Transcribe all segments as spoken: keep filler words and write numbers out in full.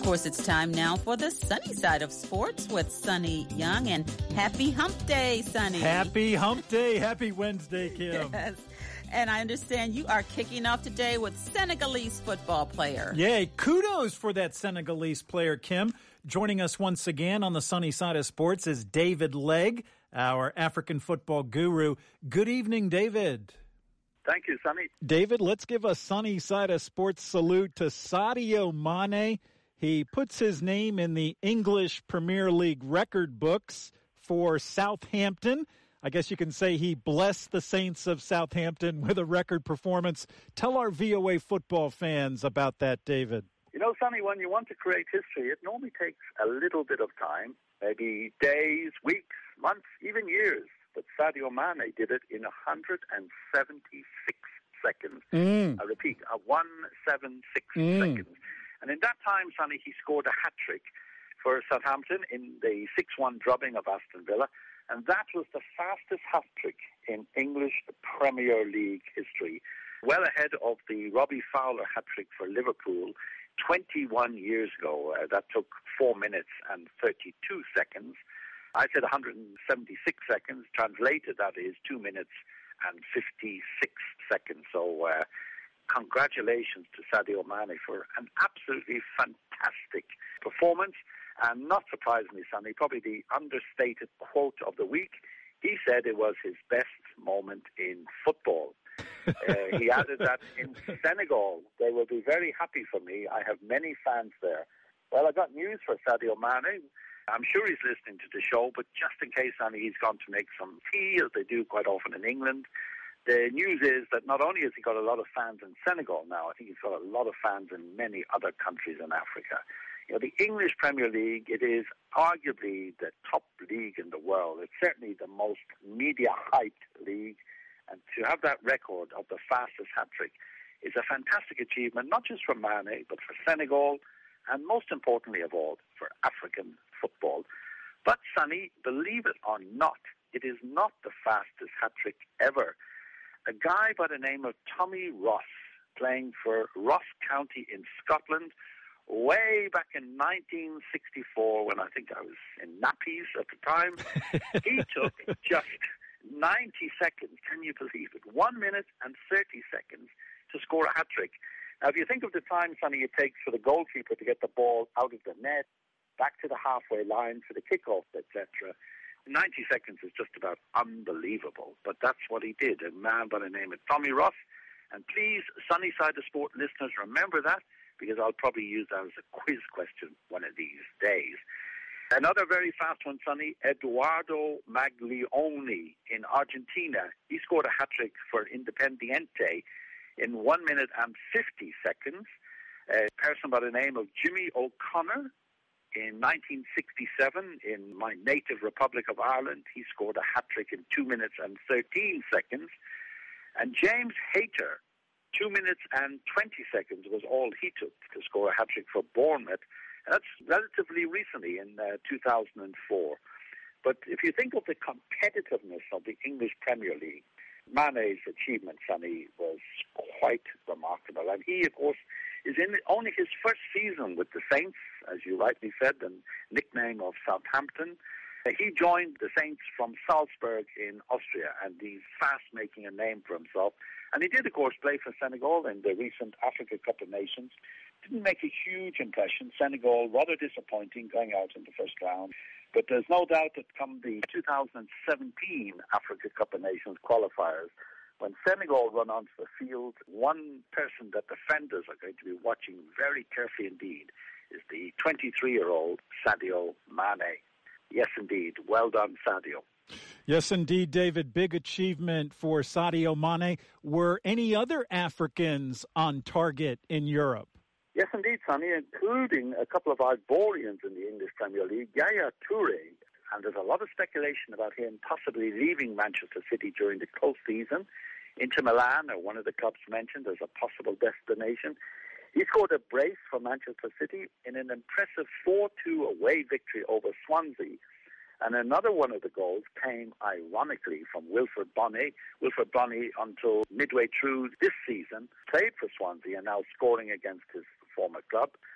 course, it's time now for the sunny side of sports with Sonny Young. And happy hump day, Sonny. Happy hump day. Happy Wednesday, Kim. Yes. And I understand you are kicking off today with Senegalese football player. Yay. Kudos for that Senegalese player, Kim. Joining us once again on the sunny side of sports is David Legg, our African football guru. Good evening, David. Thank you, Sonny. David, let's give a sunny side of sports salute to Sadio Mane. He puts his name in the English Premier League record books for Southampton. I guess you can say he blessed the Saints of Southampton with a record performance. Tell our V O A football fans about that, David. You know, Sonny, when you want to create history, it normally takes a little bit of time, maybe days, weeks, months, even years. But Sadio Mane did it in one hundred seventy-six seconds. Mm. I repeat, uh, one hundred seventy-six mm. seconds. And in that time, Sonny, he scored a hat-trick for Southampton in the six one drubbing of Aston Villa. And that was the fastest hat-trick in English Premier League history, well ahead of the Robbie Fowler hat-trick for Liverpool twenty-one years ago. Uh, that took four minutes and thirty-two seconds. I said one hundred seventy-six seconds. Translated, that is two minutes and fifty-six seconds. So uh, congratulations to Sadio Mane for an absolutely fantastic performance. And not surprisingly, Sonny, probably the understated quote of the week. He said it was his best moment in football. uh, he added that in Senegal, they will be very happy for me. I have many fans there. Well, I got news for Sadio Mane. I'm sure he's listening to the show, but just in case, Sonny, he's gone to make some tea, as they do quite often in England. The news is that not only has he got a lot of fans in Senegal now, I think he's got a lot of fans in many other countries in Africa. You know, the English Premier League, it is arguably the top league in the world. It's certainly the most media-hyped league. And to have that record of the fastest hat-trick is a fantastic achievement, not just for Mane, but for Senegal, and most importantly of all, for African football. But, Sonny, believe it or not, it is not the fastest hat-trick ever. A guy by the name of Tommy Ross, playing for Ross County in Scotland, way back in nineteen sixty-four, when I think I was in nappies at the time, he took just ninety seconds, can you believe it? One minute and thirty seconds to score a hat-trick. Now, if you think of the time, Sonny, it takes for the goalkeeper to get the ball out of the net, back to the halfway line for the kickoff, et cetera, ninety seconds is just about unbelievable. But that's what he did, a man by the name of Tommy Ross. And please, Sunny Side of Sport listeners, remember that, because I'll probably use that as a quiz question one of these days. Another very fast one, Sonny, Eduardo Maglione in Argentina. He scored a hat-trick for Independiente in one minute and fifty seconds. A person by the name of Jimmy O'Connor in nineteen sixty-seven in my native Republic of Ireland. He scored a hat-trick in two minutes and thirteen seconds. And James Hayter, two minutes and twenty seconds was all he took to score a hat-trick for Bournemouth. And that's relatively recently, in uh, two thousand four. But if you think of the competitiveness of the English Premier League, Mane's achievement, Sonny, was quite remarkable. And he, of course, is in only his first season with the Saints, as you rightly said, the nickname of Southampton. He joined the Saints from Salzburg in Austria, and he's fast making a name for himself. And he did, of course, play for Senegal in the recent Africa Cup of Nations. Didn't make a huge impression. Senegal, rather disappointing, going out in the first round. But there's no doubt that come the two thousand seventeen Africa Cup of Nations qualifiers, when Senegal run onto the field, one person that defenders are going to be watching very carefully indeed is the twenty-three-year-old Sadio Mane. Yes, indeed. Well done, Sadio. Yes, indeed, David. Big achievement for Sadio Mane. Were any other Africans on target in Europe? Yes, indeed, Sonny, including a couple of Ivorians in the English Premier League, Yaya Toure. And there's a lot of speculation about him possibly leaving Manchester City during the close season. Inter Milan, or one of the clubs mentioned, as a possible destination. He scored a brace for Manchester City in an impressive four two away victory over Swansea. And another one of the goals came, ironically, from Wilfred Bonny. Wilfred Bonny, until midway through this season, played for Swansea and now scoring against his former club.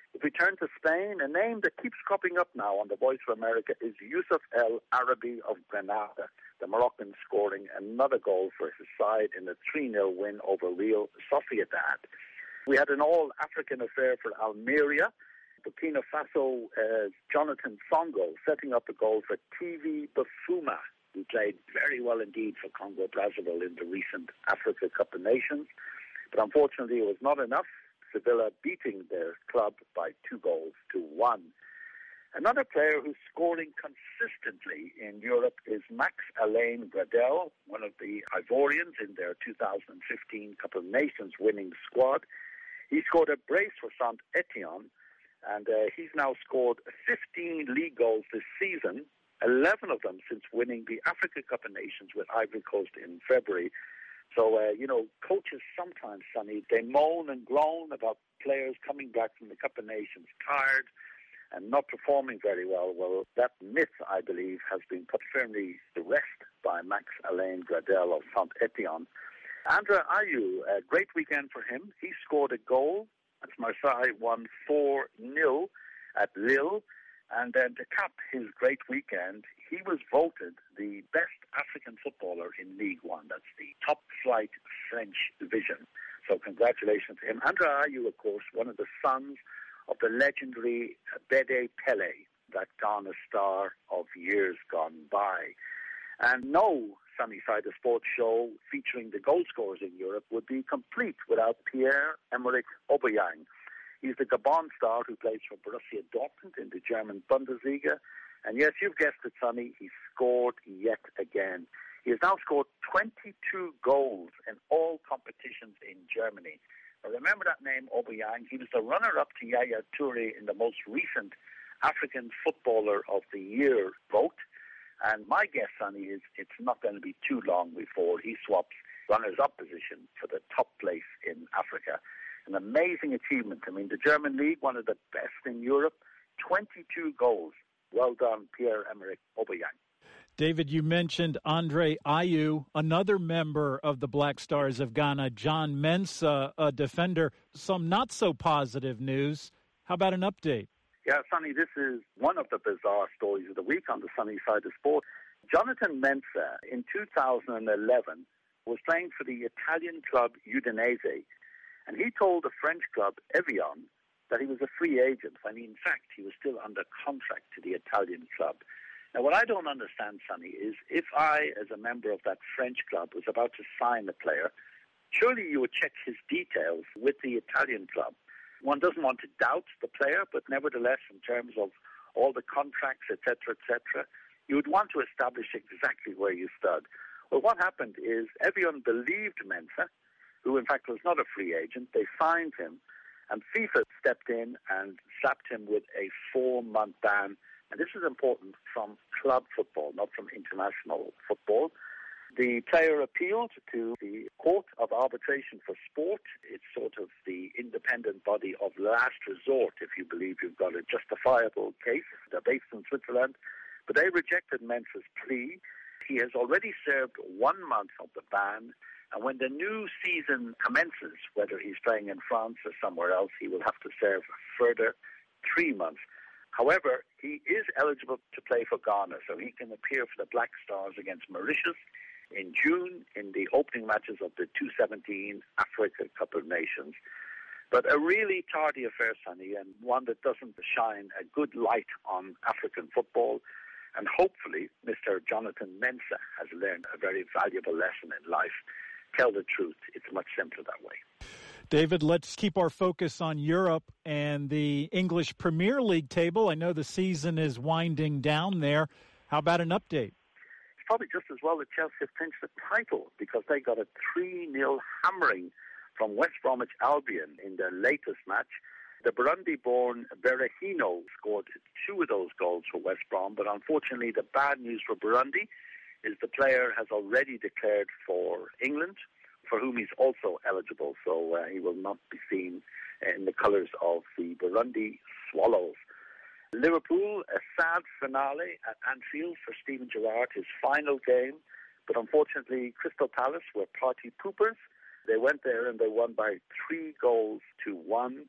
If we turn to Spain, a name that keeps cropping up now on the Voice of America is Yusuf El Arabi of Granada, the Moroccan scoring another goal for his side in a three nil win over Real Sociedad. We had an all-African affair for Almeria. Burkina Faso, uh, Jonathan Songo setting up a goal for T V Bafuma, who played very well indeed for Congo-Brazzaville in the recent Africa Cup of Nations. But unfortunately, it was not enough. Sevilla beating their club by two goals to one. Another player who's scoring consistently in Europe is Max-Alain Gradel, one of the Ivorians in their two thousand fifteen Cup of Nations winning squad. He scored a brace for Saint-Etienne, and uh, he's now scored fifteen league goals this season, eleven of them since winning the Africa Cup of Nations with Ivory Coast in February. So, uh, you know, coaches sometimes, Sonny, they moan and groan about players coming back from the Cup of Nations tired and not performing very well. Well, that myth, I believe, has been put firmly to rest by Max-Alain Gradel of Saint-Etienne. Andre Ayew, a great weekend for him. He scored a goal as Marseille won four nil at Lille. And then to cap his great weekend, he was voted the best African footballer in League One. That's the top-flight French division. So congratulations to him. Andre Ayew, of course, one of the sons of the legendary Bede Pele, that Ghana star of years gone by. And no Sunny Side of Sports show featuring the goal scorers in Europe would be complete without Pierre-Emerick Aubameyang. He's the Gabon star who plays for Borussia Dortmund in the German Bundesliga. And yes, you've guessed it, Sonny, he scored yet again. He has now scored twenty-two goals in all competitions in Germany. Now remember that name, Aubameyang. He was the runner-up to Yaya Toure in the most recent African Footballer of the Year vote. And my guess, Sonny, is it's not going to be too long before he swaps runners-up position for the top place in Africa. An amazing achievement. I mean, the German league, one of the best in Europe, twenty-two goals. Well done, Pierre-Emerick Aubameyang. David, you mentioned Andre Ayew, another member of the Black Stars of Ghana, John Mensah, a defender. Some not-so-positive news. How about an update? Yeah, Sonny, this is one of the bizarre stories of the week on the Sunny Side of Sport. Jonathan Mensah, in two thousand eleven, was playing for the Italian club Udinese, and he told the French club Evian that he was a free agent, when in fact he was still under contract to the Italian club. Now, what I don't understand, Sonny, is if I, as a member of that French club, was about to sign a player, surely you would check his details with the Italian club. One doesn't want to doubt the player, but nevertheless, in terms of all the contracts, et cetera, et cetera, you would want to establish exactly where you stood. Well, what happened is Evian believed Mensah, who in fact was not a free agent. They signed him, and FIFA stepped in and slapped him with a four-month ban. And this is important from club football, not from international football. The player appealed to the Court of Arbitration for Sport. It's sort of the independent body of last resort if you believe you've got a justifiable case. They're based in Switzerland. But they rejected Mensah's plea. He has already served one month of the ban. And when the new season commences, whether he's playing in France or somewhere else, he will have to serve a further three months. However, he is eligible to play for Ghana, so he can appear for the Black Stars against Mauritius in June in the opening matches of the two thousand seventeen Africa Cup of Nations. But a really tardy affair, Sonny, and one that doesn't shine a good light on African football. And hopefully, Mister Jonathan Mensah has learned a very valuable lesson in life. Tell the truth. It's much simpler that way. David, let's keep our focus on Europe and the English Premier League table. I know the season is winding down there. How about an update? It's probably just as well that Chelsea have clinched the title because they got a three nil hammering from West Bromwich Albion in their latest match. The Burundi-born Berahino scored two of those goals for West Brom, but unfortunately the bad news for Burundi is the player has already declared for England, for whom he's also eligible, so uh, he will not be seen in the colours of the Burundi Swallows. Liverpool, a sad finale at Anfield for Steven Gerrard, his final game, but unfortunately Crystal Palace were party poopers. They went there and they won by three goals to one.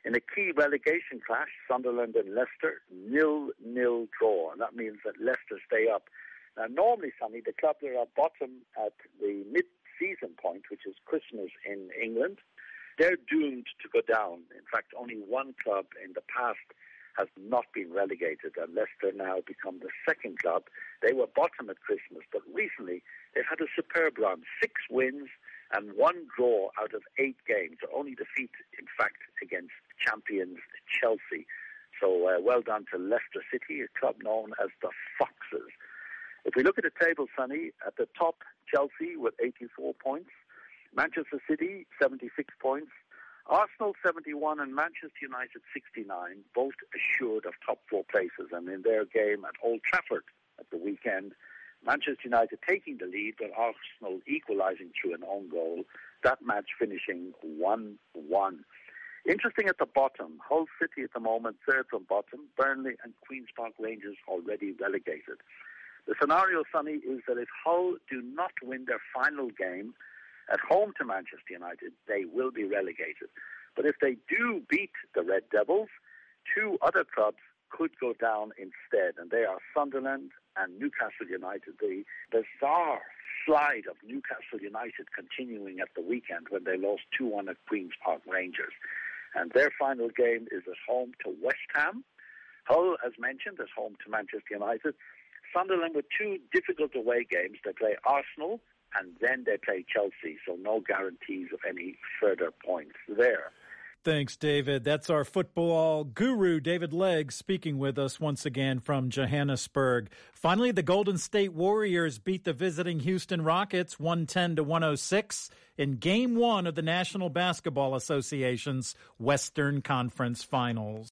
In a key relegation clash, Sunderland and Leicester, nil-nil draw, and that means that Leicester stay up. Now, normally, Sonny, the clubs that are bottom at the mid-season point, which is Christmas in England, they're doomed to go down. In fact, only one club in the past has not been relegated, and Leicester now become the second club. They were bottom at Christmas, but recently they've had a superb run, six wins and one draw out of eight games. Their only defeat, in fact, against champions Chelsea. So uh, well done to Leicester City, a club known as the Foxes. If we look at the table, Sonny, at the top, Chelsea with eighty-four points, Manchester City, seventy-six points, Arsenal, seventy-one, and Manchester United, sixty-nine, both assured of top four places. And in their game at Old Trafford at the weekend, Manchester United taking the lead, but Arsenal equalising through an own goal, that match finishing one one. Interesting at the bottom, Hull City at the moment, third from bottom, Burnley and Queen's Park Rangers already relegated. The scenario, Sonny, is that if Hull do not win their final game at home to Manchester United, they will be relegated. But if they do beat the Red Devils, two other clubs could go down instead, and they are Sunderland and Newcastle United. The bizarre slide of Newcastle United continuing at the weekend when they lost two one at Queen's Park Rangers. And their final game is at home to West Ham. Hull, as mentioned, is home to Manchester United. Sunderland with two difficult away games. They play Arsenal and then they play Chelsea, so no guarantees of any further points there. Thanks, David. That's our football guru, David Legg, speaking with us once again from Johannesburg. Finally, the Golden State Warriors beat the visiting Houston Rockets one ten to one oh six in Game one of the National Basketball Association's Western Conference Finals.